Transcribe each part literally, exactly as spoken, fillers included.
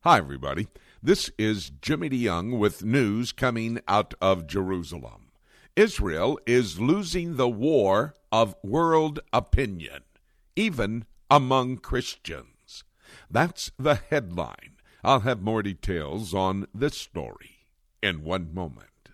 Hi, everybody. This is Jimmy DeYoung with news coming out of Jerusalem. Israel is losing the war of world opinion, even among Christians. That's the headline. I'll have more details on this story in one moment.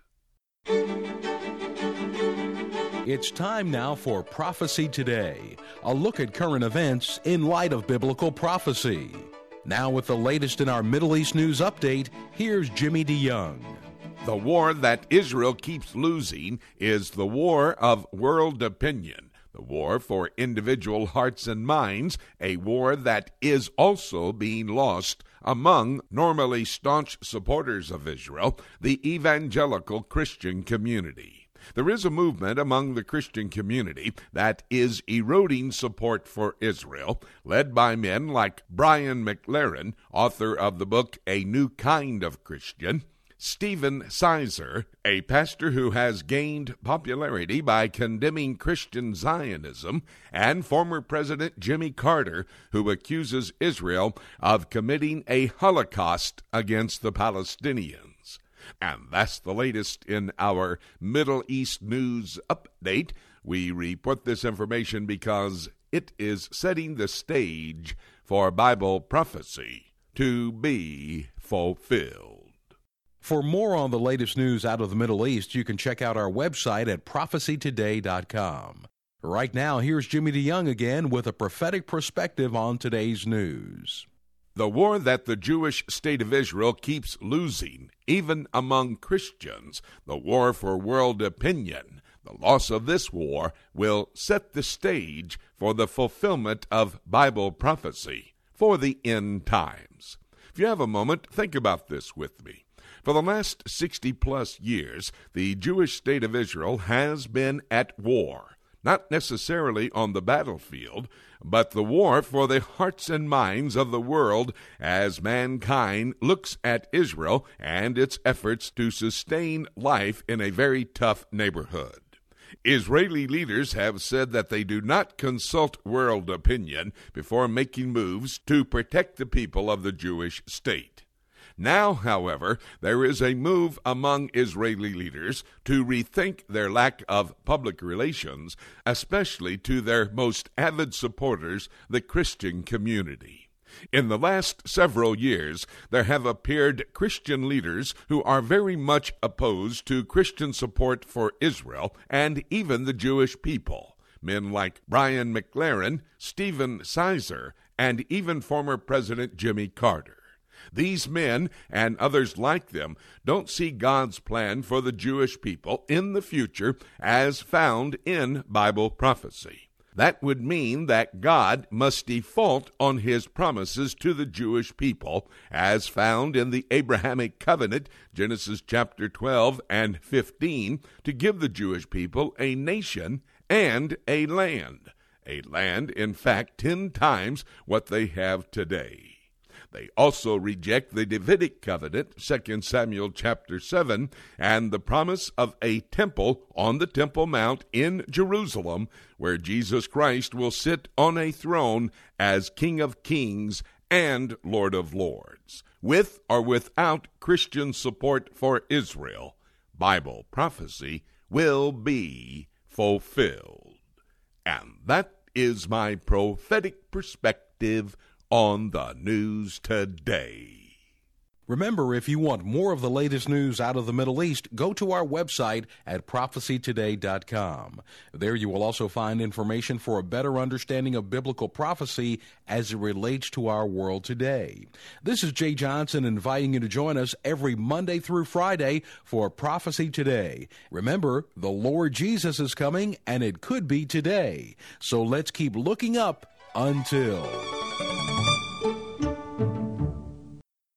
It's time now for Prophecy Today, a look at current events in light of biblical prophecy. Now with the latest in our Middle East news update, here's Jimmy DeYoung. The war that Israel keeps losing is the war of world opinion, the war for individual hearts and minds, a war that is also being lost among normally staunch supporters of Israel, the evangelical Christian community. There is a movement among the Christian community that is eroding support for Israel, led by men like Brian McLaren, author of the book A New Kind of Christian, Stephen Sizer, a pastor who has gained popularity by condemning Christian Zionism, and former President Jimmy Carter, who accuses Israel of committing a Holocaust against the Palestinians. And that's the latest in our Middle East news update. We report this information because it is setting the stage for Bible prophecy to be fulfilled. For more on the latest news out of the Middle East, you can check out our website at prophecy today dot com. Right now, here's Jimmy DeYoung again with a prophetic perspective on today's news. The war that the Jewish state of Israel keeps losing, even among Christians, the war for world opinion, the loss of this war will set the stage for the fulfillment of Bible prophecy for the end times. If you have a moment, think about this with me. For the last sixty-plus years, the Jewish state of Israel has been at war. Not necessarily on the battlefield, but the war for the hearts and minds of the world as mankind looks at Israel and its efforts to sustain life in a very tough neighborhood. Israeli leaders have said that they do not consult world opinion before making moves to protect the people of the Jewish state. Now, however, there is a move among Israeli leaders to rethink their lack of public relations, especially to their most avid supporters, the Christian community. In the last several years, there have appeared Christian leaders who are very much opposed to Christian support for Israel and even the Jewish people. Men like Brian McLaren, Stephen Sizer, and even former President Jimmy Carter. These men, and others like them, don't see God's plan for the Jewish people in the future as found in Bible prophecy. That would mean that God must default on his promises to the Jewish people, as found in the Abrahamic covenant, Genesis chapter twelve and fifteen, to give the Jewish people a nation and a land. A land, in fact, ten times what they have today. They also reject the Davidic covenant, Second Samuel chapter seven, and the promise of a temple on the Temple Mount in Jerusalem, where Jesus Christ will sit on a throne as King of Kings and Lord of Lords. With or without Christian support for Israel, Bible prophecy will be fulfilled. And that is my prophetic perspective on the news today. Remember, if you want more of the latest news out of the Middle East, go to our website at prophecy today dot com. There you will also find information for a better understanding of biblical prophecy as it relates to our world today. This is Jay Johnson inviting you to join us every Monday through Friday for Prophecy Today. Remember, the Lord Jesus is coming, and it could be today. So let's keep looking up until...